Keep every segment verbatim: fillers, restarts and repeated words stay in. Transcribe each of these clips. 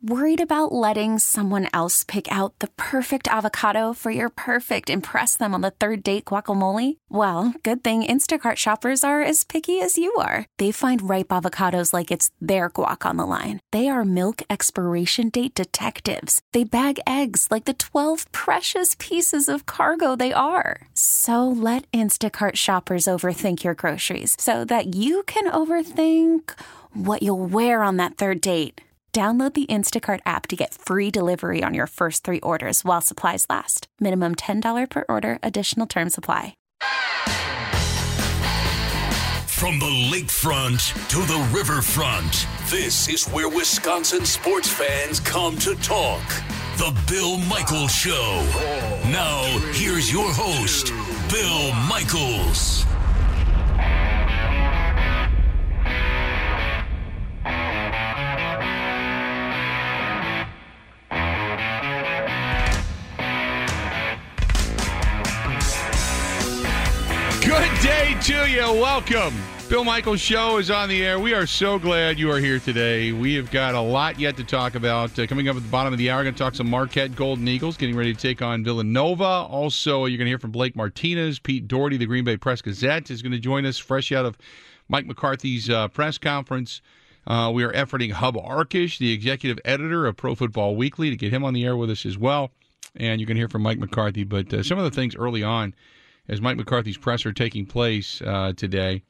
Worried about letting someone else pick out the perfect avocado for your perfect impress them on the third date guacamole? Well, good thing Instacart shoppers are as picky as you are. They find ripe avocados like it's their guac on the line. They are milk expiration date detectives. They bag eggs like the twelve precious pieces of cargo they are. So let Instacart shoppers overthink your groceries so that you can overthink what you'll wear on that third date. Download the Instacart app to get free delivery on your first three orders while supplies last. Minimum ten dollars per order. Additional terms apply. From the lakefront to the riverfront, this is where Wisconsin sports fans come to talk. The Bill Michaels Show. Now, here's your host, Bill Michaels. Good day to you. Welcome. Bill Michaels Show is on the air. We are so glad you are here today. We have got a lot yet to talk about. Uh, coming up at the bottom of the hour, we're going to talk some Marquette Golden Eagles getting ready to take on Villanova. Also, you're going to hear from Blake Martinez. Pete Doherty, the Green Bay Press-Gazette, is going to join us fresh out of Mike McCarthy's uh, press conference. Uh, we are efforting Hub Arkish, the executive editor of Pro Football Weekly, to get him on the air with us as well. And you're going to hear from Mike McCarthy. But uh, some of the things early on, as Mike McCarthy's presser taking place uh, today.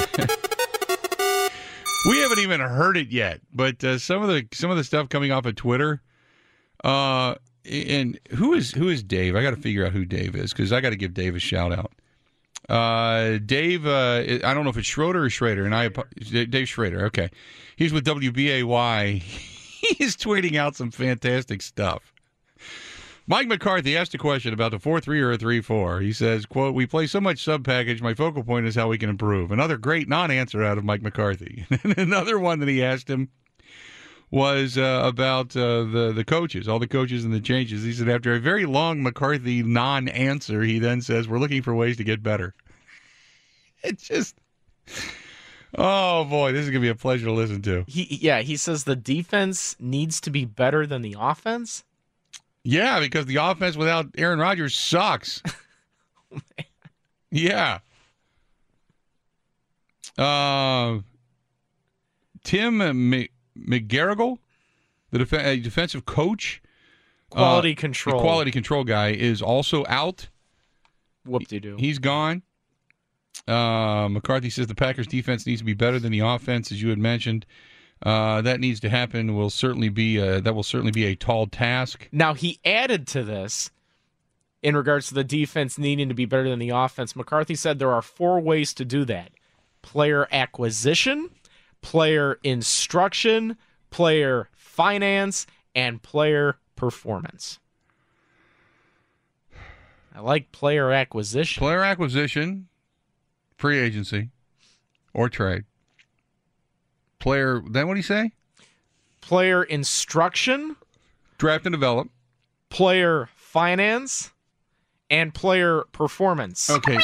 We haven't even heard it yet, but uh, some of the some of the stuff coming off of Twitter. Uh, and who is who is Dave? I got to figure out who Dave is because I got to give Dave a shout out. Uh, Dave, uh, I don't know if it's Schroeder or Schrader, and I Dave Schrader. Okay, he's with W B A Y. He's tweeting out some fantastic stuff. Mike McCarthy asked a question about the four three or a three four. He says, quote, "We play so much sub-package, my focal point is how we can improve." Another great non-answer out of Mike McCarthy. Another one that he asked him was uh, about uh, the, the coaches, all the coaches and the changes. He said after a very long McCarthy non-answer, he then says, "We're looking for ways to get better." It's just, oh, boy, this is going to be a pleasure to listen to. He, yeah, he says the defense needs to be better than the offense. Yeah, because the offense without Aaron Rodgers sucks. Oh, man. Yeah. Uh, Tim McGarrigle, the def- uh, defensive coach, quality uh, control, the quality control guy, is also out. Whoop-de-doo. He's gone. Uh, McCarthy says the Packers' defense needs to be better than the offense, as you had mentioned. Uh, that needs to happen. Will certainly be a, that will certainly be a tall task. Now he added to this in regards to the defense needing to be better than the offense. McCarthy said there are four ways to do that: player acquisition, player instruction, player finance, and player performance. I like player acquisition. Player acquisition, free agency, or trade. Player, then what do you say? Player instruction, draft and develop, player finance, and player performance. Okay.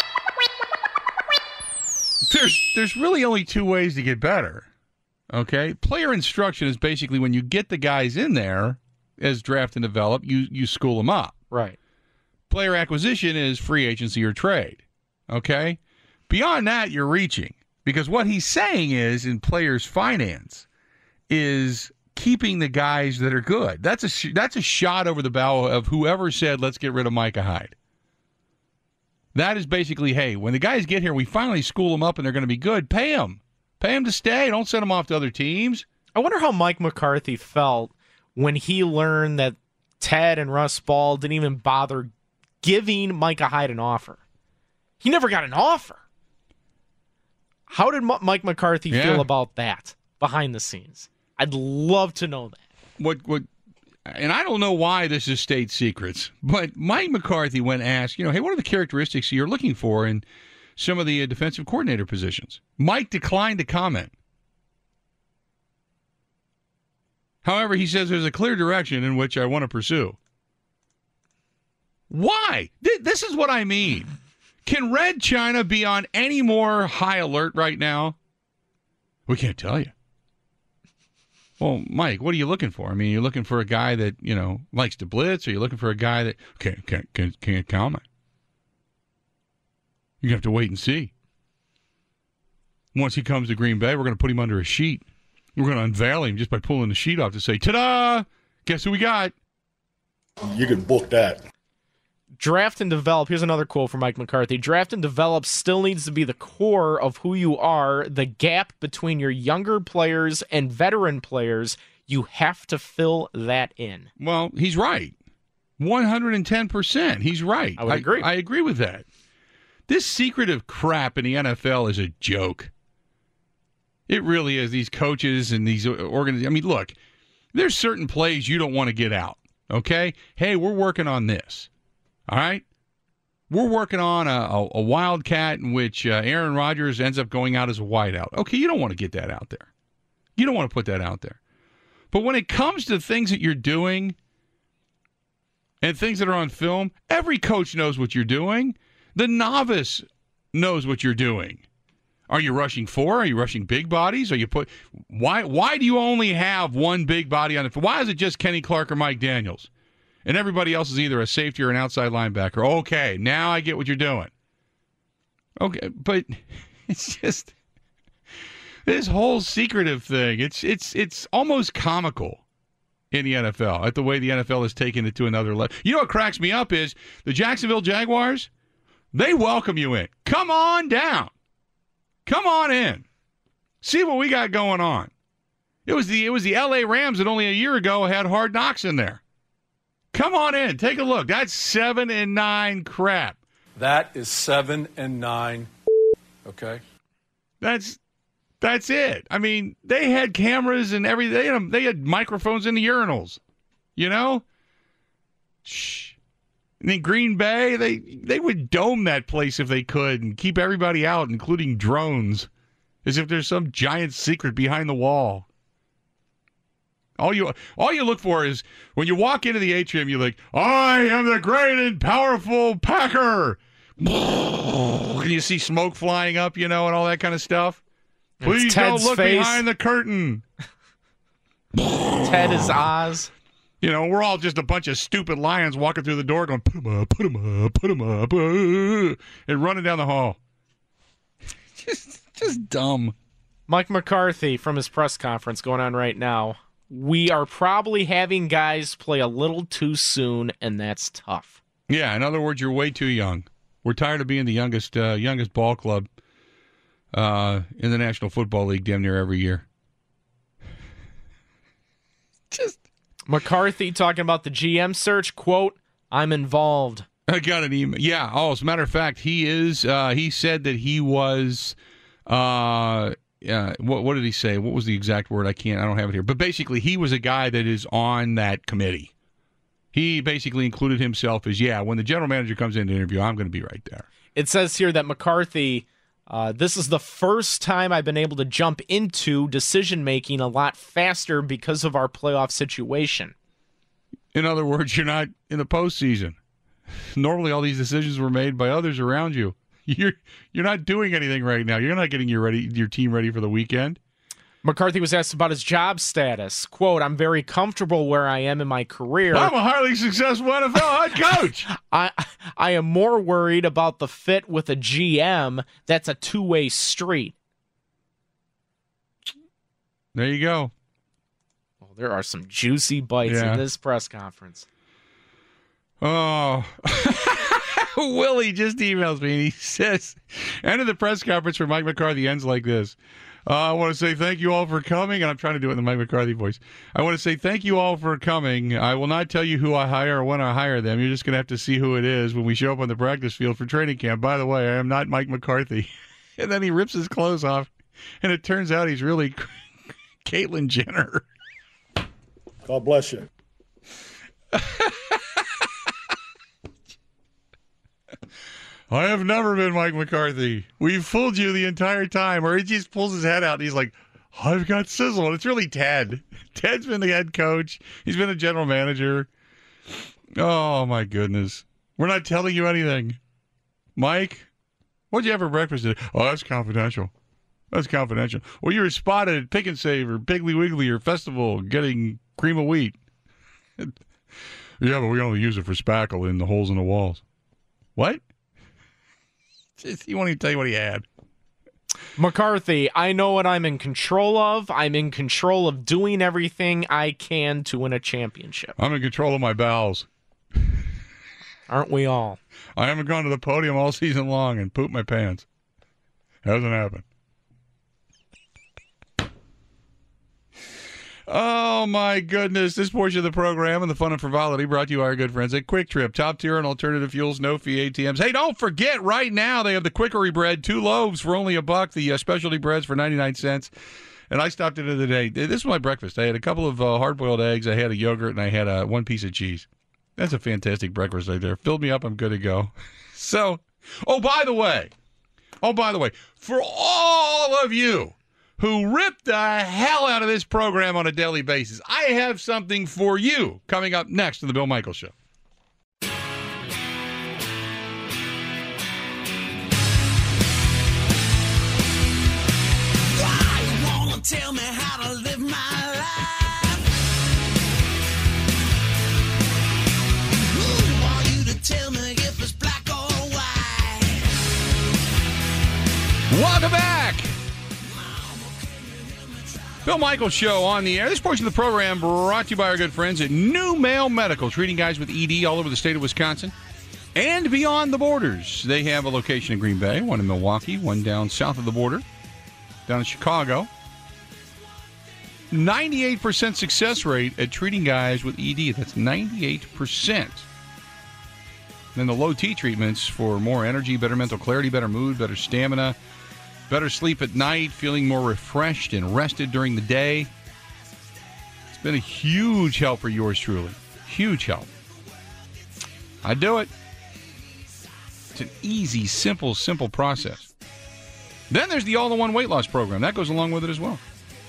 There's there's really only two ways to get better. Okay? Player instruction is basically when you get the guys in there as draft and develop, you you school them up. Right. Player acquisition is free agency or trade. Okay? Beyond that, you're reaching. Because what he's saying is, in players' finance, is keeping the guys that are good. That's a sh- that's a shot over the bow of whoever said, let's get rid of Micah Hyde. That is basically, hey, when the guys get here, we finally school them up and they're going to be good. Pay them. Pay them to stay. Don't send them off to other teams. I wonder how Mike McCarthy felt when he learned that Ted and Russ Ball didn't even bother giving Micah Hyde an offer. He never got an offer. How did M- Mike McCarthy yeah. feel about that behind the scenes? I'd love to know that. What what? And I don't know why this is state secrets, but Mike McCarthy, when asked, you know, hey, what are the characteristics you're looking for in some of the uh, defensive coordinator positions? Mike declined to comment. However, he says there's a clear direction in which I want to pursue. Why? Th- this is what I mean. Can Red China be on any more high alert right now? We can't tell you. Well, Mike, what are you looking for? I mean, you're looking for a guy that, you know, likes to blitz, or you're looking for a guy that can't, can't, can't, can't comment? You have to wait and see. Once he comes to Green Bay, we're going to put him under a sheet. We're going to unveil him just by pulling the sheet off to say, ta-da! Guess who we got? You can book that. Draft and develop. Here's another quote from Mike McCarthy. Draft and develop still needs to be the core of who you are. The gap between your younger players and veteran players, you have to fill that in. Well, he's right. one hundred ten percent. He's right. I would agree. I, I agree with that. This secretive crap in the N F L is a joke. It really is. These coaches and these organizations. I mean, look, there's certain plays you don't want to get out, okay? Hey, we're working on this, all right? We're working on a, a, a wildcat in which uh, Aaron Rodgers ends up going out as a wideout. Okay, you don't want to get that out there. You don't want to put that out there. But when it comes to things that you're doing and things that are on film, every coach knows what you're doing. The novice knows what you're doing. Are you rushing four? Are you rushing big bodies? Are you put why why do you only have one big body on it? Why is it just Kenny Clark or Mike Daniels? And everybody else is either a safety or an outside linebacker. Okay, now I get what you're doing. Okay, but it's just this whole secretive thing. It's it's it's almost comical in the N F L at the way the N F L has taken it to another level. You know what cracks me up is the Jacksonville Jaguars. They welcome you in. Come on down. Come on in. See what we got going on. It was the it was the L A Rams that only a year ago had Hard Knocks in there. Come on in. Take a look. That's seven and nine crap. That is seven and nine. Okay. That's that's it. I mean, they had cameras and everything. They had, they had microphones in the urinals. You know? Shh. And in Green Bay, they they would dome that place if they could and keep everybody out, including drones, as if there's some giant secret behind the wall. All you all you look for is when you walk into the atrium, you're like, I am the great and powerful Packer. And you see smoke flying up, you know, and all that kind of stuff. Please don't look face. behind the curtain. Ted is Oz. You know, we're all just a bunch of stupid lions walking through the door going, put 'em up, put 'em up, put 'em up, uh, and running down the hall. just, just dumb. Mike McCarthy from his press conference going on right now. We are probably having guys play a little too soon, and that's tough. Yeah, in other words, you're way too young. We're tired of being the youngest uh, youngest ball club uh, in the National Football League damn near every year. Just... McCarthy talking about the G M search, quote, I'm involved. I got an email. Yeah. Oh, as a matter of fact, he is. Uh, he said that he was. Uh, uh, what, what did he say? What was the exact word? I can't. I don't have it here. But basically, he was a guy that is on that committee. He basically included himself as, yeah, when the general manager comes in to interview, I'm going to be right there. It says here that McCarthy. Uh, this is the first time I've been able to jump into decision-making a lot faster because of our playoff situation. In other words, you're not in the postseason. Normally, all these decisions were made by others around you. You're you're not doing anything right now. You're not getting your ready your team ready for the weekend. McCarthy was asked about his job status. Quote, I'm very comfortable where I am in my career. I'm a highly successful N F L head coach. I I am more worried about the fit with a G M. That's a two-way street. There you go. Well, there are some juicy bites Yeah. in this press conference. Oh. Willie just emails me and he says, end of the press conference for Mike McCarthy ends like this. Uh, I want to say thank you all for coming, and I'm trying to do it in the Mike McCarthy voice. I want to say thank you all for coming. I will not tell you who I hire or when I hire them. You're just going to have to see who it is when we show up on the practice field for training camp. By the way, I am not Mike McCarthy. And then he rips his clothes off, and it turns out he's really Caitlyn Jenner. God bless you. I have never been Mike McCarthy. We've fooled you the entire time. Or he just pulls his head out and he's like, I've got sizzle. And it's really Ted. Ted's been the head coach. He's been a general manager. Oh, my goodness. We're not telling you anything. Mike, what'd you have for breakfast today? Oh, that's confidential. That's confidential. Well, you were spotted at Pick and Save or Piggly Wiggly or Festival getting cream of wheat. Yeah, but we only use it for spackle in the holes in the walls. What? He won't even tell you what he had. McCarthy, I know what I'm in control of. I'm in control of doing everything I can to win a championship. I'm in control of my bowels. Aren't we all? I haven't gone to the podium all season long and pooped my pants. Hasn't happened. Oh, my goodness. This portion of the program and the fun and frivolity brought to you by our good friends at Quick Trip. Top tier and alternative fuels, no fee A T Ms. Hey, don't forget, right now they have the Quickery bread, two loaves for only a buck, the uh, specialty breads for ninety-nine cents. And I stopped into the day. This was my breakfast. I had a couple of uh, hard-boiled eggs, I had a yogurt, and I had uh, one piece of cheese. That's a fantastic breakfast right there. Filled me up. I'm good to go. So, oh, by the way, oh, by the way, for all of you who rip the hell out of this program on a daily basis, I have something for you coming up next on The Bill Michaels Show. Why you wanna tell me how to live my life? Who are you to tell me if it's black or white? Welcome back. Bill Michaels Show on the air. This portion of the program brought to you by our good friends at New Mail Medical, treating guys with E D all over the state of Wisconsin and beyond the borders. They have a location in Green Bay, one in Milwaukee, one down south of the border, down in Chicago. ninety-eight percent success rate at treating guys with E D. That's ninety-eight percent. Then the low T treatments for more energy, better mental clarity, better mood, better stamina, better sleep at night, feeling more refreshed and rested during the day. It's been a huge help for yours truly. Huge help. I do it. It's an easy, simple, simple process. Then there's the all-in-one weight loss program. That goes along with it as well.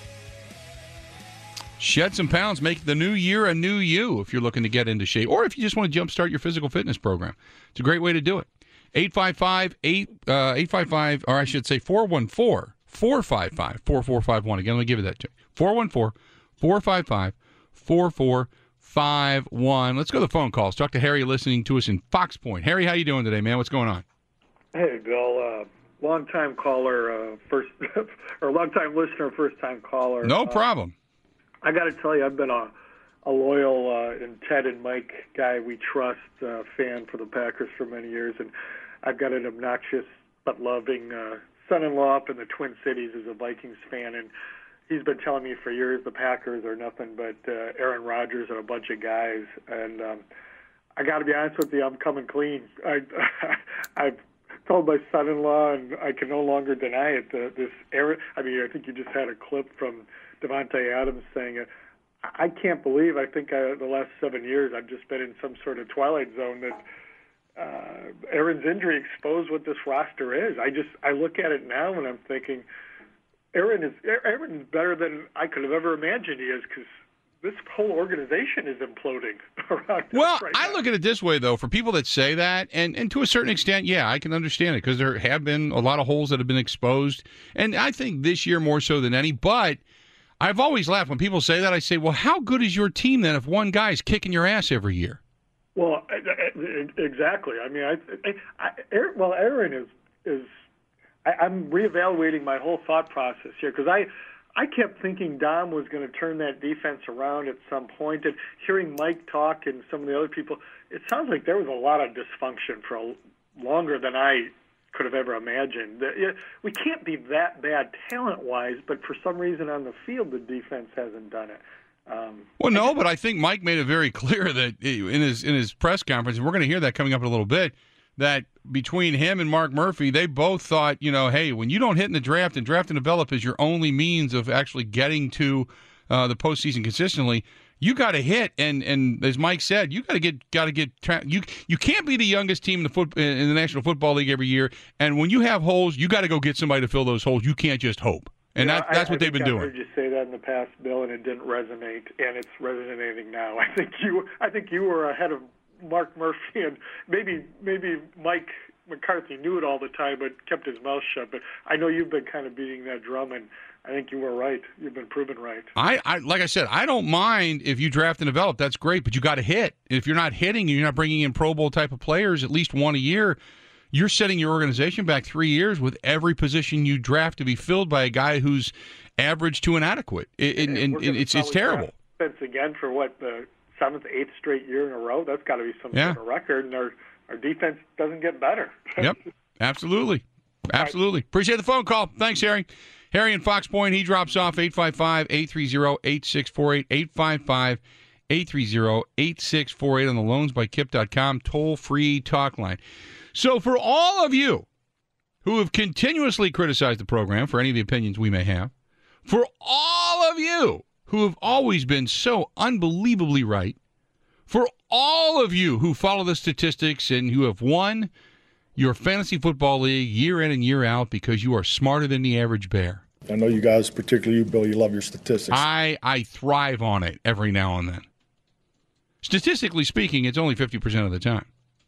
Shed some pounds, make the new year a new you if you're looking to get into shape, or if you just want to jumpstart your physical fitness program. It's a great way to do it. eight five five, eight five five, or I should say four one four, four five five, four four five one. Again, let me give you that to you. four one four, four five five, four four five one. Let's go to the phone calls. Talk to Harry listening to us in Fox Point. Harry, how you doing today, man? What's going on? Hey, Bill. Uh, long-time caller, uh, first or long-time listener, first-time caller. No uh, problem. I got to tell you, I've been a, a loyal uh, and Ted and Mike guy we trust uh, fan for the Packers for many years, and I've got an obnoxious but loving uh, son-in-law up in the Twin Cities as a Vikings fan, and he's been telling me for years the Packers are nothing but uh, Aaron Rodgers and a bunch of guys. And um, I got to be honest with you, I'm coming clean. I, I've told my son-in-law, and I can no longer deny it. The, this Aaron, I mean, I think you just had a clip from Devontae Adams saying, uh, I can't believe. I think I, the last seven years I've just been in some sort of twilight zone that. Uh, Aaron's injury exposed what this roster is. I just I look at it now and I'm thinking, Aaron is Aaron is better than I could have ever imagined he is, because this whole organization is imploding around. Well, right I now. look at it this way, though. For people that say that, and, and to a certain extent, yeah, I can understand it, because there have been a lot of holes that have been exposed, and I think this year more so than any. But I've always laughed when people say that. I say, well, how good is your team then if one guy's kicking your ass every year? Well, exactly. I mean, I, I, I Aaron, well, Aaron is is. I, I'm reevaluating my whole thought process here, because I, I kept thinking Dom was going to turn that defense around at some point, and hearing Mike talk and some of the other people, it sounds like there was a lot of dysfunction for a, longer than I could have ever imagined. We can't be that bad talent-wise, but for some reason on the field, the defense hasn't done it. Um, well, no, but I think Mike made it very clear that in his in his press conference, and we're going to hear that coming up in a little bit, that between him and Mark Murphy, they both thought, you know, hey, when you don't hit in the draft, and draft and develop is your only means of actually getting to uh, the postseason consistently, you got to hit. And and as Mike said, you got to get got to get you you can't be the youngest team in the foot in the National Football League every year. And when you have holes, you got to go get somebody to fill those holes. You can't just hope. And yeah, that, that's I, what I they've been I doing. I heard you say that in the past, Bill, and it didn't resonate, and it's resonating now. I think you I think you were ahead of Mark Murphy, and maybe maybe Mike McCarthy knew it all the time but kept his mouth shut. But I know you've been kind of beating that drum, and I think you were right. You've been proven right. I, I like I said, I don't mind if you draft and develop. That's great, but you got to hit. If you're not hitting and you're not bringing in Pro Bowl type of players, at least one a year, you're setting your organization back three years with every position you draft to be filled by a guy who's average to inadequate. It, and, and, and it's it's terrible. Defense again for what, the seventh, eighth straight year in a row? That's got to be some yeah. sort of record, and our, our defense doesn't get better. Yep, absolutely. Absolutely. Appreciate the phone call. Thanks, Harry. Harry in Fox Point, he drops off eight five five, eight three zero, eight six four eight, eight five five, eight three zero, eight six four eight on the loans by kip dot com toll-free talk line. So for all of you who have continuously criticized the program for any of the opinions we may have, for all of you who have always been so unbelievably right, for all of you who follow the statistics and who have won your fantasy football league year in and year out because you are smarter than the average bear. I know you guys, particularly you, Bill, you love your statistics. I, I thrive on it every now and then. Statistically speaking, it's only fifty percent of the time.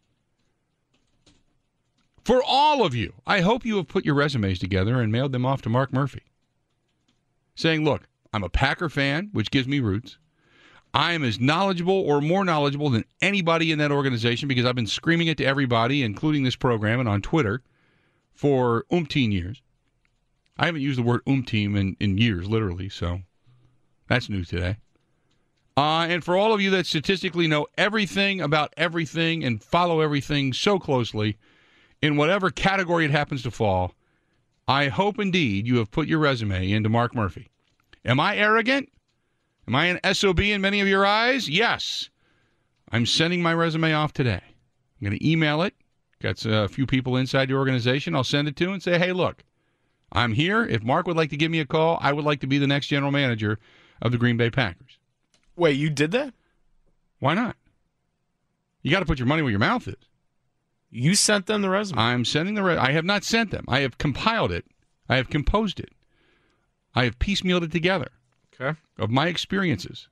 For all of you, I hope you have put your resumes together and mailed them off to Mark Murphy, saying, look, I'm a Packer fan, which gives me roots. I am as knowledgeable or more knowledgeable than anybody in that organization because I've been screaming it to everybody, including this program and on Twitter, for umpteen years. I haven't used the word umpteen in, in years, literally, so that's new today. Uh, and for all of you that statistically know everything about everything and follow everything so closely, in whatever category it happens to fall, I hope indeed you have put your resume into Mark Murphy. Am I arrogant? Am I an S O B in many of your eyes? Yes. I'm sending my resume off today. I'm going to email it. Got a few people inside the organization I'll send it to and say, hey, look, I'm here. If Mark would like to give me a call, I would like to be the next general manager of the Green Bay Packers. Wait, you did that? Why not? You got to put your money where your mouth is. You sent them the resume? I'm sending the resume. I have not sent them. I have compiled it. I have composed it. I have piecemealed it together. Okay. Of my experiences.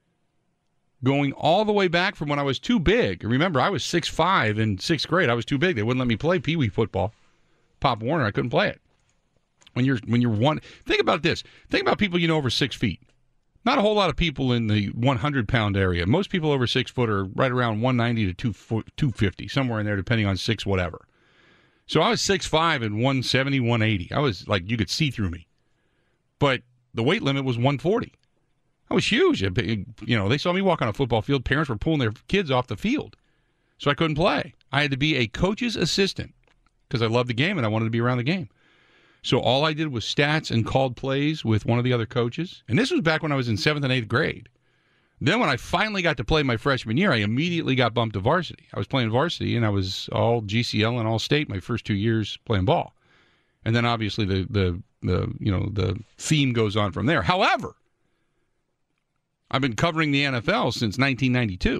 Going all the way back from when I was too big. Remember, I was six five in sixth grade. I was too big. They wouldn't let me play Pee Wee football. Pop Warner, I couldn't play it. When you're when you're one, think about this. Think about people you know over six feet. Not a whole lot of people in the one hundred pound area. Most people over six foot are right around one ninety to two fifty, somewhere in there, depending on six whatever. So I was six five and one seventy, one eighty. I was like, you could see through me. But the weight limit was one forty. I was huge. You know, they saw me walk on a football field. Parents were pulling their kids off the field. So I couldn't play. I had to be a coach's assistant because I loved the game and I wanted to be around the game. So all I did was stats and called plays with one of the other coaches. And this was back when I was in seventh and eighth grade. Then when I finally got to play my freshman year, I immediately got bumped to varsity. I was playing varsity, and I was all G C L and all state my first two years playing ball. And then obviously the the the you know the theme goes on from there. However, I've been covering the N F L since nineteen ninety-two.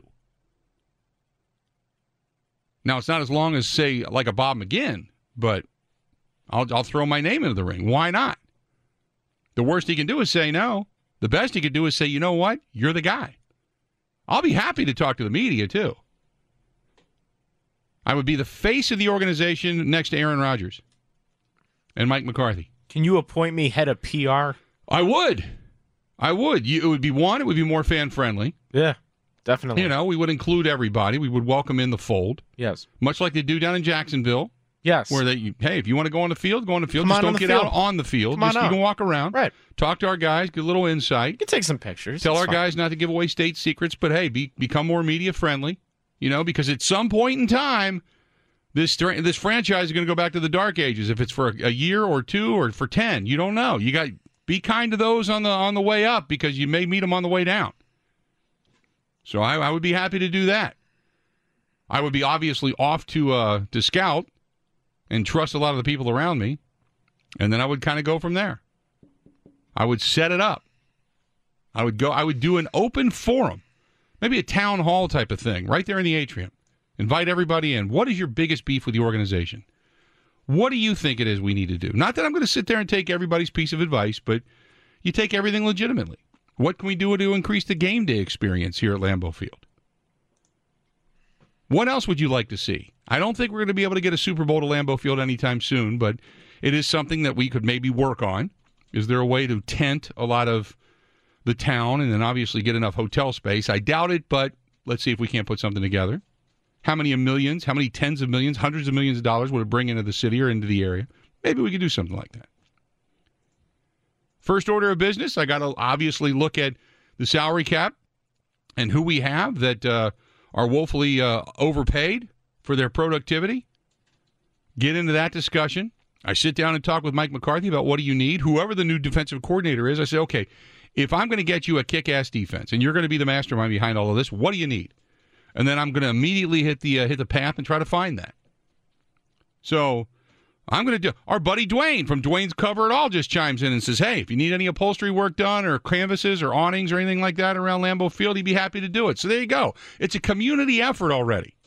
Now it's not as long as, say, like a Bob McGinn, but I'll I'll throw my name into the ring. Why not? The worst he can do is say no. The best he could do is say, you know what? You're the guy. I'll be happy to talk to the media, too. I would be the face of the organization next to Aaron Rodgers and Mike McCarthy. Can you appoint me head of P R? I would. I would. You, it would be one, it would be more fan-friendly. Yeah, definitely. You know, we would include everybody. We would welcome in the fold. Yes. Much like they do down in Jacksonville. Yes. Where they, hey, if you want to go on the field, go on the field. Come Just on don't on the get field. out on the field. Come on Just, you out. can walk around. Right. Talk to our guys, get a little insight. You can take some pictures. Tell It's our fine. guys not to give away state secrets, but hey, be, become more media friendly. You know, because at some point in time, this stra- this franchise is going to go back to the dark ages. If it's for a, a year or two or for ten, you don't know. You got be kind to those on the on the way up because you may meet them on the way down. So I, I would be happy to do that. I would be obviously off to uh, to scout and trust a lot of the people around me, and then I would kind of go from there. I would set it up. I would go. I would do an open forum, maybe a town hall type of thing, right there in the atrium. Invite everybody in. What is your biggest beef with the organization? What do you think it is we need to do? Not that I'm going to sit there and take everybody's piece of advice, but you take everything legitimately. What can we do to increase the game day experience here at Lambeau Field? What else would you like to see? I don't think we're going to be able to get a Super Bowl to Lambeau Field anytime soon, but it is something that we could maybe work on. Is there a way to tent a lot of the town and then obviously get enough hotel space? I doubt it, but let's see if we can't put something together. How many millions, how many tens of millions, hundreds of millions of dollars would it bring into the city or into the area? Maybe we could do something like that. First order of business, I got to obviously look at the salary cap and who we have that uh, are woefully uh, overpaid for their productivity. Get into that discussion. I sit down and talk with Mike McCarthy about what do you need. Whoever the new defensive coordinator is, I say, okay, if I'm going to get you a kick-ass defense and you're going to be the mastermind behind all of this, what do you need? And then I'm going to immediately hit the uh, hit the path and try to find that. So I'm going to do. Our buddy Dwayne from Dwayne's Cover It All just chimes in and says, hey, if you need any upholstery work done or canvases or awnings or anything like that around Lambeau Field, he'd be happy to do it. So there you go. It's a community effort already.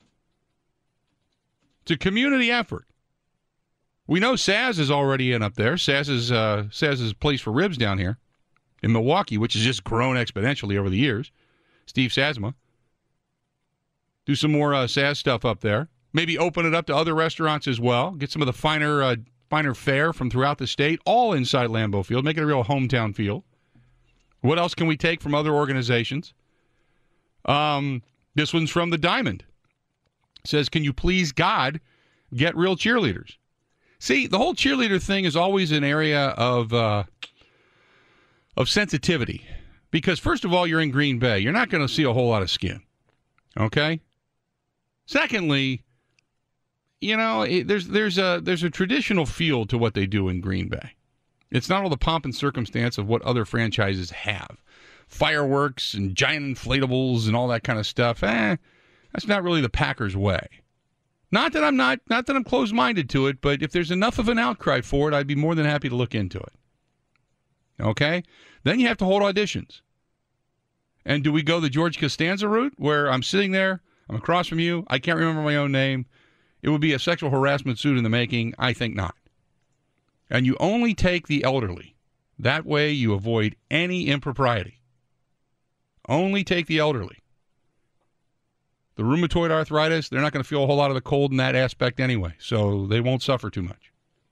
It's a community effort. We know Saz is already in up there. Saz is uh, Saz's place for ribs down here in Milwaukee, which has just grown exponentially over the years. Steve Sazma. Do some more uh, Saz stuff up there. Maybe open it up to other restaurants as well. Get some of the finer uh, finer fare from throughout the state, all inside Lambeau Field. Make it a real hometown feel. What else can we take from other organizations? Um, this one's from the Diamond. It says, can you please, God, get real cheerleaders? See, the whole cheerleader thing is always an area of uh, of sensitivity. Because, first of all, you're in Green Bay. You're not going to see a whole lot of skin. Okay? Secondly, you know, it, there's there's a there's a traditional feel to what they do in Green Bay. It's not all the pomp and circumstance of what other franchises have. Fireworks and giant inflatables and all that kind of stuff. Eh, that's not really the Packers' way. Not that I'm not not that I'm closed-minded to it, but if there's enough of an outcry for it, I'd be more than happy to look into it. Okay? Then you have to hold auditions. And do we go the George Costanza route where I'm sitting there, I'm across from you, I can't remember my own name. It would be a sexual harassment suit in the making. I think not. And you only take the elderly. That way you avoid any impropriety. Only take the elderly. The rheumatoid arthritis, they're not going to feel a whole lot of the cold in that aspect anyway, so they won't suffer too much.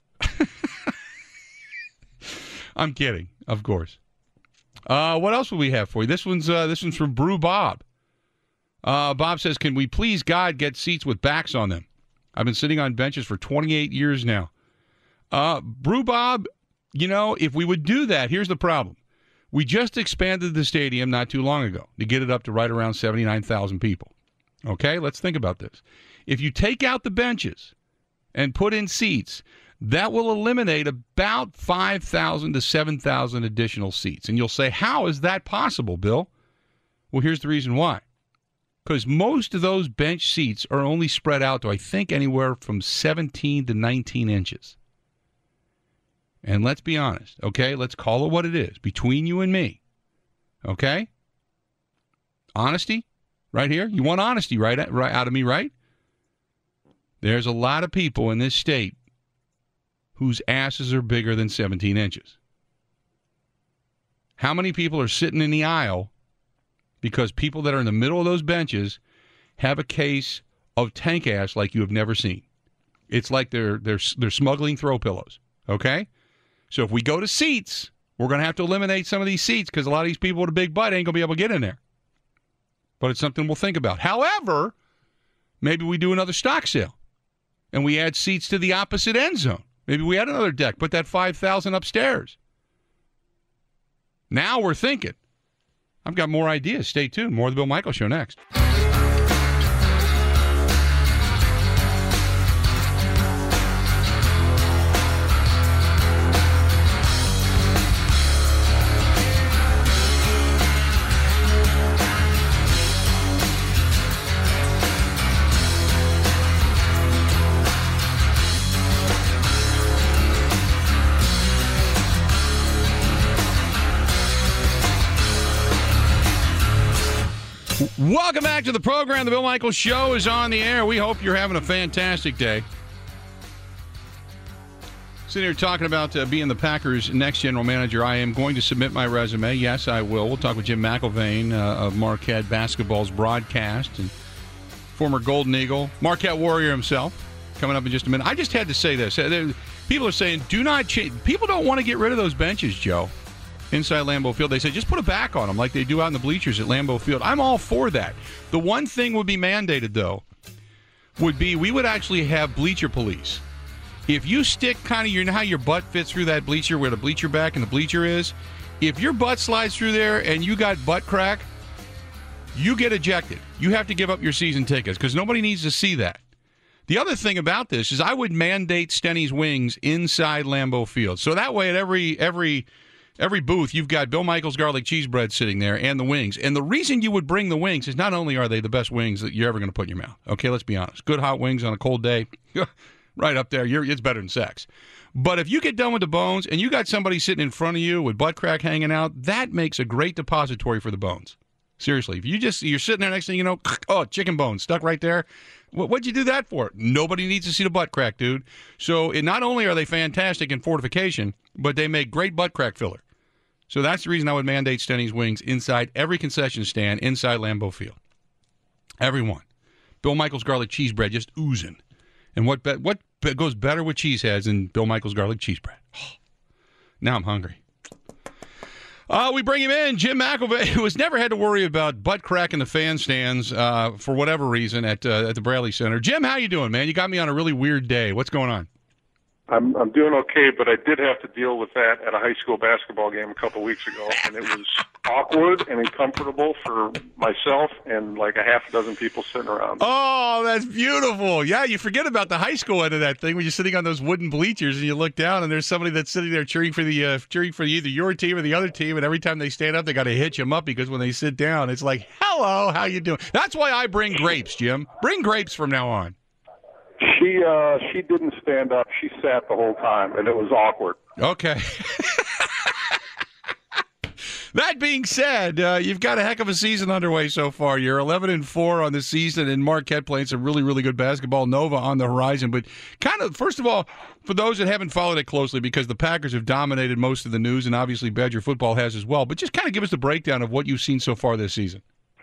I'm kidding, of course. Uh, what else will we have for you? This one's uh, this one's from Brew Bob. Uh, Bob says, can we please, God, get seats with backs on them? I've been sitting on benches for twenty-eight years now. Uh, Brew Bob, you know, if we would do that, here's the problem. We just expanded the stadium not too long ago to get it up to right around seventy-nine thousand people. Okay, let's think about this. If you take out the benches and put in seats, that will eliminate about five thousand to seven thousand additional seats. And you'll say, how is that possible, Bill? Well, here's the reason why. Because most of those bench seats are only spread out to, I think, anywhere from seventeen to nineteen inches. And let's be honest, okay? Let's call it what it is, between you and me. Okay? Honesty, right here. You want honesty right, right out of me, right? There's a lot of people in this state whose asses are bigger than seventeen inches. How many people are sitting in the aisle because people that are in the middle of those benches have a case of tank ass like you have never seen? It's like they're they're they're smuggling throw pillows, okay? So if we go to seats, we're going to have to eliminate some of these seats because a lot of these people with a big butt ain't going to be able to get in there. But it's something we'll think about. However, maybe we do another stock sale and we add seats to the opposite end zone. Maybe we add another deck, put that five thousand upstairs. Now we're thinking. I've got more ideas. Stay tuned. More of the Bill Michaels Show next. Welcome back to the program. The Bill Michaels Show is on the air. We hope you're having a fantastic day. Sitting here talking about uh, being the Packers' next general manager. I am going to submit my resume. Yes, I will. We'll talk with Jim McElvain uh, of Marquette Basketball's broadcast and former Golden Eagle, Marquette Warrior himself, coming up in just a minute. I just had to say this. People are saying, do not change. People don't want to get rid of those benches, Joe, inside Lambeau Field. They say, just put a back on them like they do out in the bleachers at Lambeau Field. I'm all for that. The one thing would be mandated, though, would be we would actually have bleacher police. If you stick kind of, you know how your butt fits through that bleacher where the bleacher back and the bleacher is? If your butt slides through there and you got butt crack, you get ejected. You have to give up your season tickets because nobody needs to see that. The other thing about this is I would mandate Stenny's Wings inside Lambeau Field. So that way at every every every booth, you've got Bill Michaels garlic cheese bread sitting there and the wings. And the reason you would bring the wings is not only are they the best wings that you're ever going to put in your mouth. Okay, let's be honest. Good hot wings on a cold day, right up there. You're, it's better than sex. But if you get done with the bones and you got somebody sitting in front of you with butt crack hanging out, that makes a great depository for the bones. Seriously, if you just, you're sitting there next thing you know, oh, chicken bones stuck right there. What'd you do that for? Nobody needs to see the butt crack, dude. So it, not only are they fantastic in fortification, but they make great butt crack filler. So that's the reason I would mandate Stenny's Wings inside every concession stand inside Lambeau Field. Everyone. Bill Michaels garlic cheese bread just oozing. And what be, what be, goes better with cheeseheads than Bill Michaels garlic cheese bread? Oh, now I'm hungry. Uh, we bring him in, Jim McElvay, who has never had to worry about butt crack in the fan stands uh, for whatever reason at uh, at the Bradley Center. Jim, how you doing, man? You got me on a really weird day. What's going on? I'm I'm doing okay, but I did have to deal with that at a high school basketball game a couple weeks ago, and it was awkward and uncomfortable for myself and like a half a dozen people sitting around. Oh, that's beautiful. Yeah, you forget about the high school end of that thing when you're sitting on those wooden bleachers and you look down and there's somebody that's sitting there cheering for the uh, cheering for either your team or the other team, and every time they stand up, they got to hitch them up because when they sit down, it's like, hello, how you doing? That's why I bring grapes, Jim. Bring grapes from now on. She uh, she didn't stand up. She sat the whole time, and it was awkward. Okay. That being said, uh, you've got a heck of a season underway so far. You're eleven and four on the season, and Marquette playing some really, really good basketball. Nova on the horizon. But kind of, first of all, for those that haven't followed it closely, because the Packers have dominated most of the news, and obviously Badger football has as well, but just kind of give us the breakdown of what you've seen so far this season.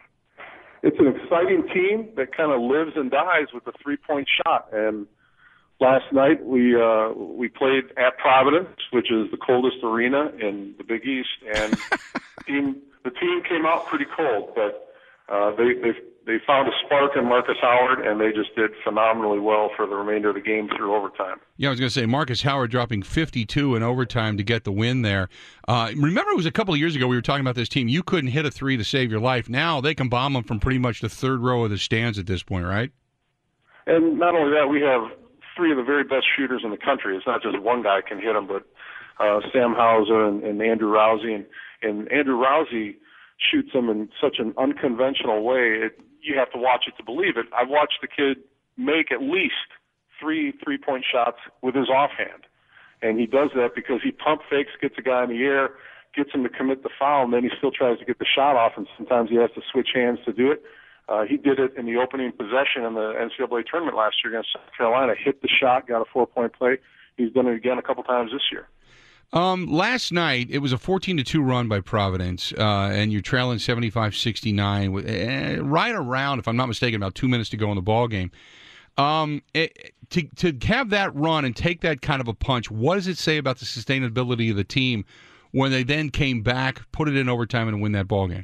It's an exciting team that kind of lives and dies with the three-point shot. And last night we uh, we played at Providence, which is the coldest arena in the Big East, and team, the team came out pretty cold, but uh, they they they found a spark in Marcus Howard, and they just did phenomenally well for the remainder of the game through overtime. Yeah, I was going to say, Marcus Howard dropping fifty-two in overtime to get the win there. Uh, remember, it was a couple of years ago we were talking about this team. You couldn't hit a three to save your life. Now they can bomb them from pretty much the third row of the stands at this point, right? And not only that, we have three of the very best shooters in the country. It's not just one guy can hit them, but uh, Sam Hauser and, and Andrew Rousey. And, and Andrew Rousey shoots them in such an unconventional way. It, you have to watch it to believe it. I've watched the kid make at least three three-point shots with his offhand. And he does that because he pump fakes, gets a guy in the air, gets him to commit the foul, and then he still tries to get the shot off, and sometimes he has to switch hands to do it. Uh, he did it in the opening possession in the N C double A tournament last year against South Carolina, hit the shot, got a four-point play. He's done it again a couple times this year. Um, last night, it was a fourteen to two run by Providence, uh, and you're trailing seventy-five sixty-nine, with, uh, right around, if I'm not mistaken, about two minutes to go in the ball game. Um, it, to, to have that run and take that kind of a punch, what does it say about the sustainability of the team when they then came back, put it in overtime, and win that ball game?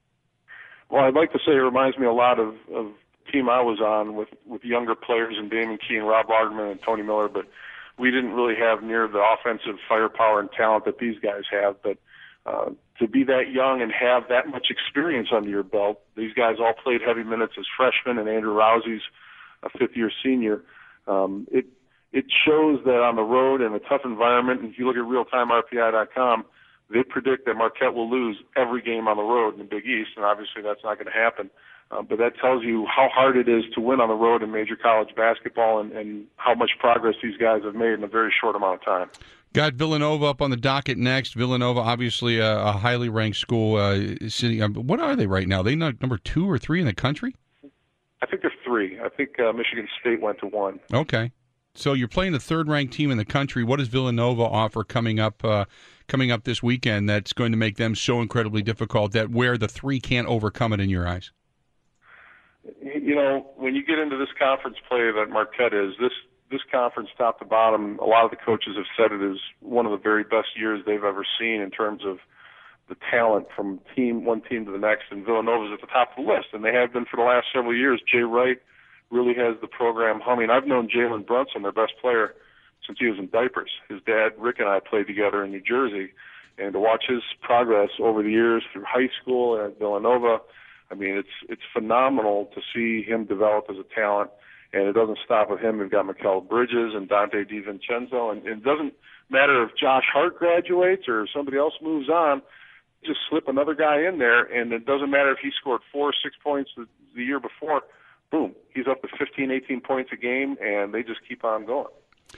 Well, I'd like to say it reminds me a lot of, of the team I was on with, with younger players and Damon Key and Rob Lagerman and Tony Miller, but we didn't really have near the offensive firepower and talent that these guys have. But uh, to be that young and have that much experience under your belt, these guys all played heavy minutes as freshmen, and Andrew Rousey's a fifth-year senior. Um, it it shows that on the road in a tough environment, and if you look at real time R P I dot com, they predict that Marquette will lose every game on the road in the Big East, and obviously that's not going to happen. Uh, but that tells you how hard it is to win on the road in major college basketball, and, and how much progress these guys have made in a very short amount of time. Got Villanova up on the docket next. Villanova, obviously a, a highly ranked school. Uh, city. Um, what are they right now? Are they not number two or three in the country? I think they're three. I think uh, Michigan State went to one. Okay. So you're playing the third-ranked team in the country. What does Villanova offer coming up uh, coming up this weekend that's going to make them so incredibly difficult that where the three can't overcome it in your eyes? you know, when you get into this conference play that Marquette is, this this conference top to bottom, a lot of the coaches have said it is one of the very best years they've ever seen in terms of the talent from team one team to the next, and Villanova's at the top of the list, and they have been for the last several years. Jay Wright really has the program humming. I've known Jalen Brunson, their best player, since he was in diapers. His dad, Rick, and I played together in New Jersey, and to watch his progress over the years through high school and at Villanova, I mean, it's it's phenomenal to see him develop as a talent, and it doesn't stop with him. We've got Mikal Bridges and Dante DiVincenzo, and it doesn't matter if Josh Hart graduates or somebody else moves on. Just slip another guy in there, and it doesn't matter if he scored four or six points the, the year before. Boom, he's up to fifteen, eighteen points a game, and they just keep on going.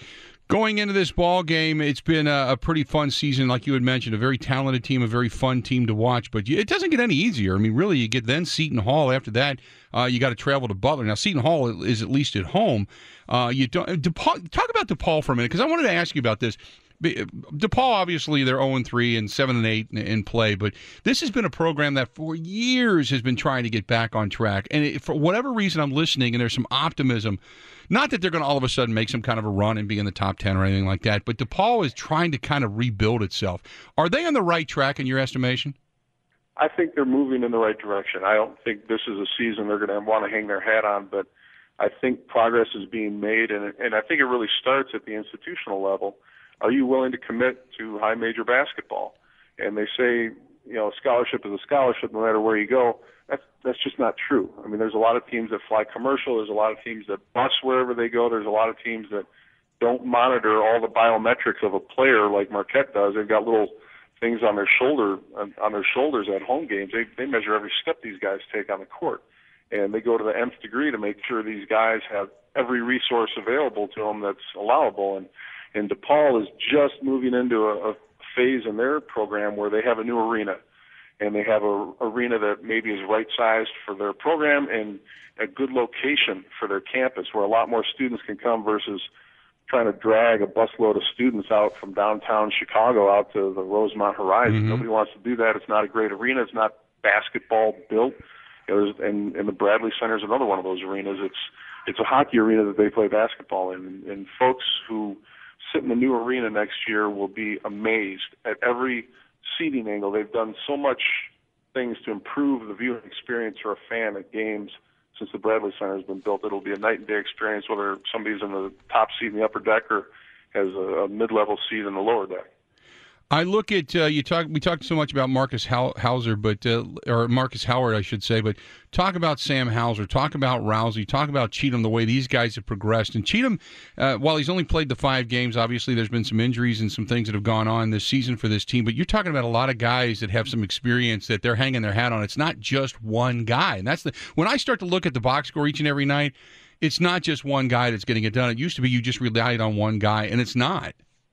Going into this ball game, it's been a, a pretty fun season, like you had mentioned, a very talented team, a very fun team to watch, but you, it doesn't get any easier. I mean, really, you get then Seton Hall. After that, uh, you got to travel to Butler. Now, Seton Hall is at least at home. Uh, you don't, DePaul, talk about DePaul for a minute, because I wanted to ask you about this. DePaul, obviously, they're oh and three and seven and eight in, in play, but this has been a program that for years has been trying to get back on track. And it, for whatever reason, I'm listening, and there's some optimism. Not that they're going to all of a sudden make some kind of a run and be in the top ten or anything like that, but DePaul is trying to kind of rebuild itself. Are they on the right track in your estimation? I think they're moving in the right direction. I don't think this is a season they're going to want to hang their hat on, but I think progress is being made, and, and I think it really starts at the institutional level. Are you willing to commit to high major basketball? And they say, you know, scholarship is a scholarship no matter where you go. That's that's just not true. I mean, there's a lot of teams that fly commercial. There's a lot of teams that bust wherever they go. There's a lot of teams that don't monitor all the biometrics of a player like Marquette does. They've got little things on their shoulder on their shoulders at home games. They they measure every step these guys take on the court, and they go to the nth degree to make sure these guys have every resource available to them that's allowable. And And DePaul is just moving into a, a phase in their program where they have a new arena, and they have a arena that maybe is right-sized for their program and a good location for their campus where a lot more students can come versus trying to drag a busload of students out from downtown Chicago out to the Rosemont Horizon. Mm-hmm. Nobody wants to do that. It's not a great arena. It's not basketball built. You know, and, and the Bradley Center is another one of those arenas. It's it's a hockey arena that they play basketball in, and, and folks who sit in the new arena next year will be amazed at every seating angle. They've done so much things to improve the viewing experience for a fan at games since the Bradley Center has been built. It'll be a night and day experience whether somebody's in the top seat in the upper deck or has a, a mid-level seat in the lower deck. I look at uh, you talk. We talked so much about Marcus Hauser, but uh, or Marcus Howard, I should say. But talk about Sam Hauser. Talk about Rousey. Talk about Cheatham. The way these guys have progressed. And Cheatham, uh, while he's only played the five games, obviously there's been some injuries and some things that have gone on this season for this team. But you're talking about a lot of guys that have some experience that they're hanging their hat on. It's not just one guy, and that's the when I start to look at the box score each and every night. It's not just one guy that's getting it done. It used to be you just relied on one guy, and it's not.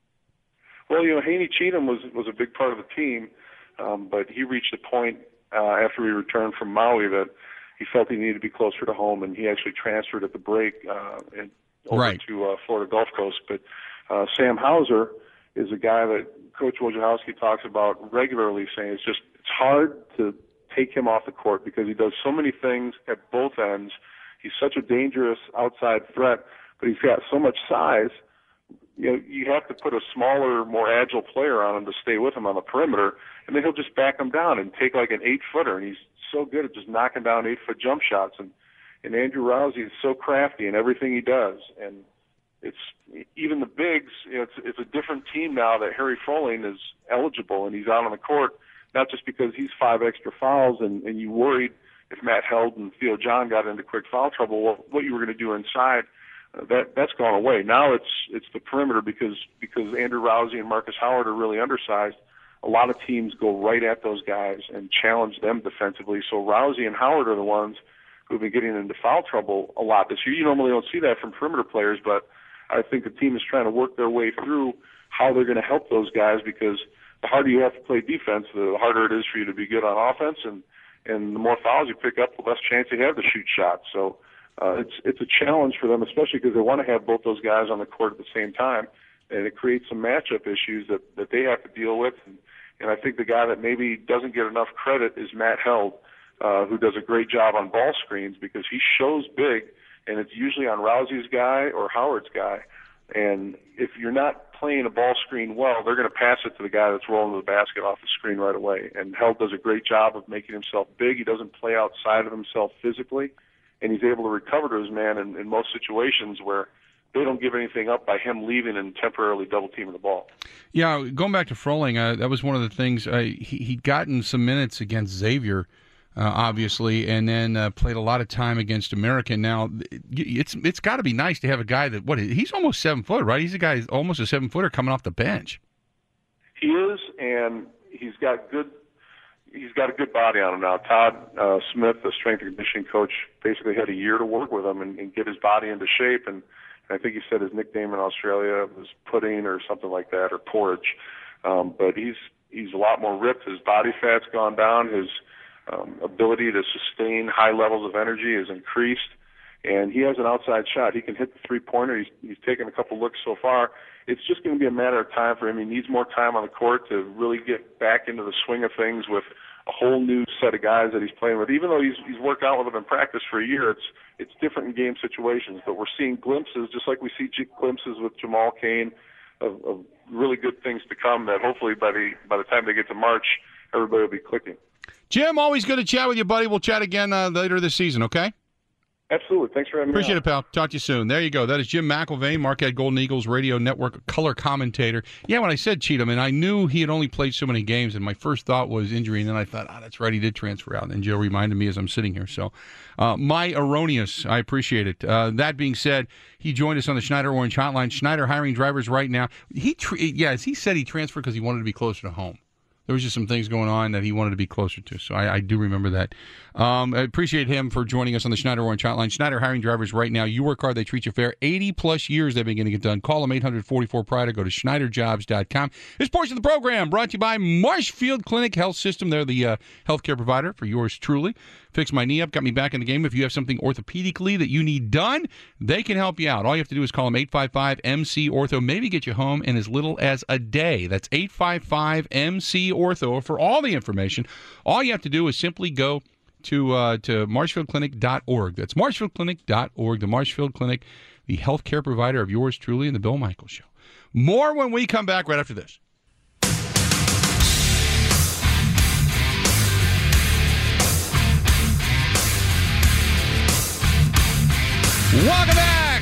Well, you know, Haney Cheatham was was a big part of the team, um, but he reached a point uh, after he returned from Maui that he felt he needed to be closer to home, and he actually transferred at the break uh, and over right. to uh, Florida Gulf Coast. But uh, Sam Hauser is a guy that Coach Wojciechowski talks about regularly, saying it's just it's hard to take him off the court because he does so many things at both ends. He's such a dangerous outside threat, but he's got so much size. You know, you have to put a smaller, more agile player on him to stay with him on the perimeter, and then he'll just back him down and take like an eight-footer, and he's so good at just knocking down eight-foot jump shots. And, and Andrew Rousey is so crafty in everything he does. And it's even the bigs, you know, it's, it's a different team now that Harry Froling is eligible, and he's out on the court, not just because he's five extra fouls, and, and you worried if Matt Held and Theo John got into quick foul trouble, what, what you were going to do inside. That that's gone away. Now it's it's the perimeter because because Andrew Rousey and Marcus Howard are really undersized. A lot of teams go right at those guys and challenge them defensively. So Rousey and Howard are the ones who've been getting into foul trouble a lot this year. You normally don't see that from perimeter players, but I think the team is trying to work their way through how they're going to help those guys because the harder you have to play defense, the harder it is for you to be good on offense, and and the more fouls you pick up, the less chance you have to shoot shots. So. Uh, it's it's a challenge for them, especially because they want to have both those guys on the court at the same time, and it creates some matchup issues that, that they have to deal with. And, and I think the guy that maybe doesn't get enough credit is Matt Held. uh, who does a great job on ball screens because he shows big, and it's usually on Rousey's guy or Howard's guy. And if you're not playing a ball screen well, they're going to pass it to the guy that's rolling to the basket off the screen right away. And Held does a great job of making himself big. He doesn't play outside of himself physically, and he's able to recover to his man in, in most situations where they don't give anything up by him leaving and temporarily double-teaming the ball. Yeah, going back to Froling, uh, that was one of the things. Uh, he, he'd gotten some minutes against Xavier, uh, obviously, and then uh, played a lot of time against American. Now, it's it's got to be nice to have a guy that, what, he's almost seven foot, right? He's a guy, almost a seven-footer coming off the bench. He is, and he's got good He's got a good body on him now. Todd uh, Smith, the strength and conditioning coach, basically had a year to work with him and, and get his body into shape. And I think he said his nickname in Australia was pudding or something like that, or porridge. Um, but he's he's a lot more ripped. His body fat's gone down. His um, ability to sustain high levels of energy has increased. And he has an outside shot. He can hit the three-pointer. He's, he's taken a couple looks so far. It's just going to be a matter of time for him. He needs more time on the court to really get back into the swing of things with a whole new set of guys that he's playing with. Even though he's he's worked out with them in practice for a year, it's it's different in game situations. But we're seeing glimpses, just like we see glimpses with Jamal Cain, of, of really good things to come. That hopefully by the by the time they get to March, everybody will be clicking. Jim, always good to chat with you, buddy. We'll chat again uh, later this season. Okay. Absolutely. Thanks for having me. Appreciate it, pal. Talk to you soon. There you go. That is Jim McIlvaine, Marquette Golden Eagles Radio Network color commentator. Yeah, when I said Cheatham, and I knew he had only played so many games, and my first thought was injury, and then I thought, ah, oh, that's right, he did transfer out. And Joe reminded me as I'm sitting here. So uh, my erroneous. I appreciate it. Uh, that being said, he joined us on the Schneider Orange Hotline. Schneider hiring drivers right now. He, tra- yes, he said he transferred because he wanted to be closer to home. There was just some things going on that he wanted to be closer to, so I, I do remember that. Um, I appreciate him for joining us on the Schneider Orange Hotline. Schneider hiring drivers right now. You work hard, they treat you fair. eighty-plus years they've been getting it done. Call them eight hundred forty-four Pride or go to Schneider Jobs dot com. This portion of the program brought to you by Marshfield Clinic Health System. They're the uh, healthcare provider for yours truly. Fixed my knee up, got me back in the game. If you have something orthopedically that you need done, they can help you out. All you have to do is call them eight five five M C Ortho. Maybe get you home in as little as a day. That's eight five five M C Ortho. For all the information, all you have to do is simply go to uh, to marshfield clinic dot org. That's marshfield clinic dot org. The Marshfield Clinic, the healthcare provider of yours truly and the Bill Michaels Show. More when we come back right after this. Welcome back.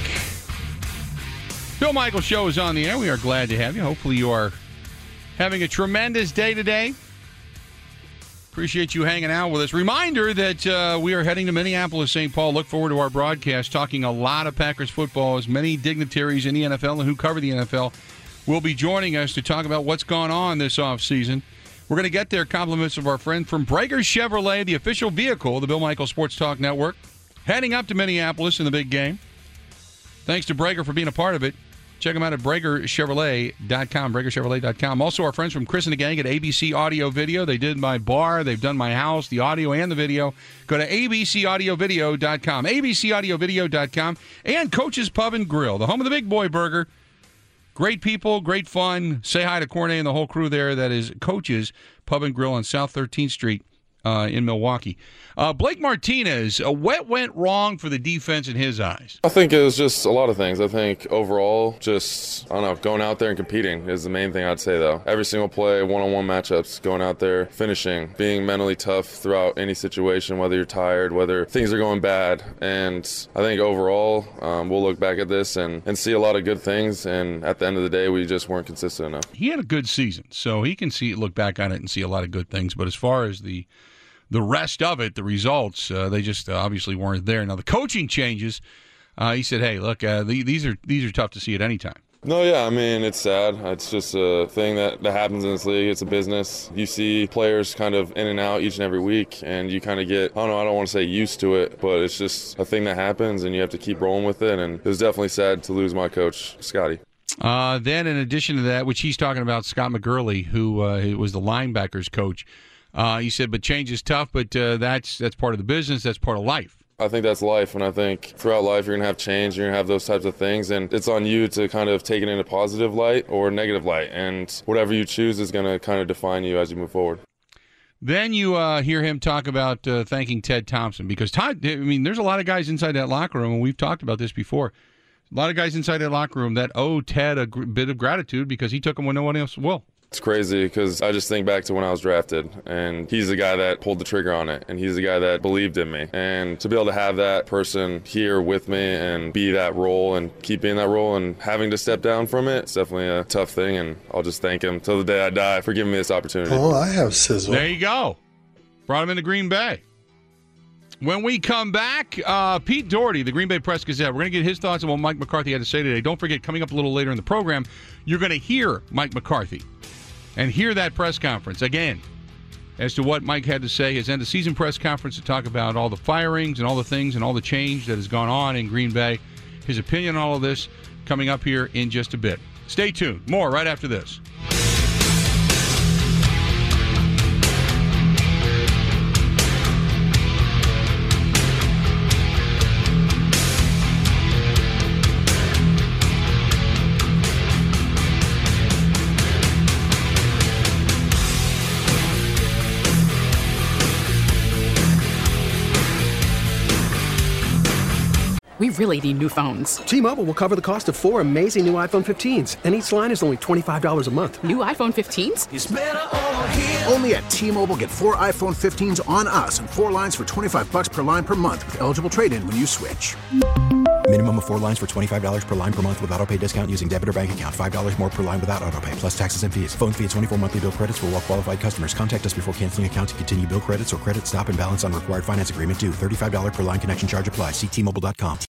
Bill Michaels Show is on the air. We are glad to have you. Hopefully you are having a tremendous day today. Appreciate you hanging out with us. Reminder that uh, we are heading to Minneapolis, Saint Paul. Look forward to our broadcast, talking a lot of Packers football, as many dignitaries in the N F L and who cover the N F L will be joining us to talk about what's gone on this offseason. We're going to get there. Compliments of our friend from Brager Chevrolet, the official vehicle of the Bill Michaels Sports Talk Network. Heading up to Minneapolis in the big game. Thanks to Brager for being a part of it. Check them out at Brager Chevrolet dot com, Brager Chevrolet dot com. Also, our friends from Chris and the gang at A B C Audio Video. They did my bar. They've done my house, the audio and the video. Go to A B C Audio Video dot com, A B C Audio Video dot com. And Coach's Pub and Grill, the home of the Big Boy Burger. Great people, great fun. Say hi to Cornet and the whole crew there. That is Coach's Pub and Grill on South thirteenth Street. Uh, in Milwaukee. Uh, Blake Martinez, uh, what went wrong for the defense in his eyes? I think it was just a lot of things. I think overall, just, I don't know, going out there and competing is the main thing I'd say, though. Every single play, one-on-one matchups, going out there, finishing, being mentally tough throughout any situation, whether you're tired, whether things are going bad. And I think overall, um, we'll look back at this and, and see a lot of good things. And at the end of the day, we just weren't consistent enough. He had a good season, so he can see look back on it and see a lot of good things. But as far as the The rest of it, the results, uh, they just uh, obviously weren't there. Now the coaching changes. Uh, he said, "Hey, look, uh, the, these are these are tough to see at any time." No, yeah, I mean, it's sad. It's just a thing that, that happens in this league. It's a business. You see players kind of in and out each and every week, and you kind of get, I don't know, I don't want to say used to it, but it's just a thing that happens, and you have to keep rolling with it. And it was definitely sad to lose my coach, Scotty. Uh, then in addition to that, which he's talking about, Scott McGurley, who uh, was the linebackers coach, Uh, he said, but change is tough, but uh, that's that's part of the business. That's part of life. I think that's life, and I think throughout life you're going to have change, you're going to have those types of things, and it's on you to kind of take it in a positive light or negative light, and whatever you choose is going to kind of define you as you move forward. Then you uh, hear him talk about uh, thanking Ted Thompson because Todd. I mean, there's a lot of guys inside that locker room, and we've talked about this before. A lot of guys inside that locker room that owe Ted a gr- bit of gratitude because he took him when no one else will. It's crazy because I just think back to when I was drafted, and he's the guy that pulled the trigger on it, and he's the guy that believed in me. And to be able to have that person here with me and be that role and keep being that role and having to step down from it, it's definitely a tough thing, and I'll just thank him till the day I die for giving me this opportunity. Oh, I have sizzle. There you go. Brought him into Green Bay. When we come back, uh, Pete Doherty, the Green Bay Press Gazette, we're going to get his thoughts on what Mike McCarthy had to say today. Don't forget, coming up a little later in the program, you're going to hear Mike McCarthy and hear that press conference again as to what Mike had to say, his end-of-season press conference to talk about all the firings and all the things and all the change that has gone on in Green Bay. His opinion on all of this coming up here in just a bit. Stay tuned. More right after this. We really need new phones. T-Mobile will cover the cost of four amazing new iPhone fifteens, and each line is only twenty-five dollars a month. New iPhone fifteens? It's better over here. Only at T-Mobile, get four iPhone fifteens on us and four lines for twenty-five bucks per line per month with eligible trade-in when you switch. Minimum of four lines for twenty-five dollars per line per month with autopay discount using debit or bank account. five dollars more per line without autopay, plus taxes and fees. Phone fee at twenty-four monthly bill credits for well-qualified customers. Contact us before canceling account to continue bill credits or credit stop and balance on required finance agreement due. thirty-five dollars per line connection charge applies. See T Mobile dot com.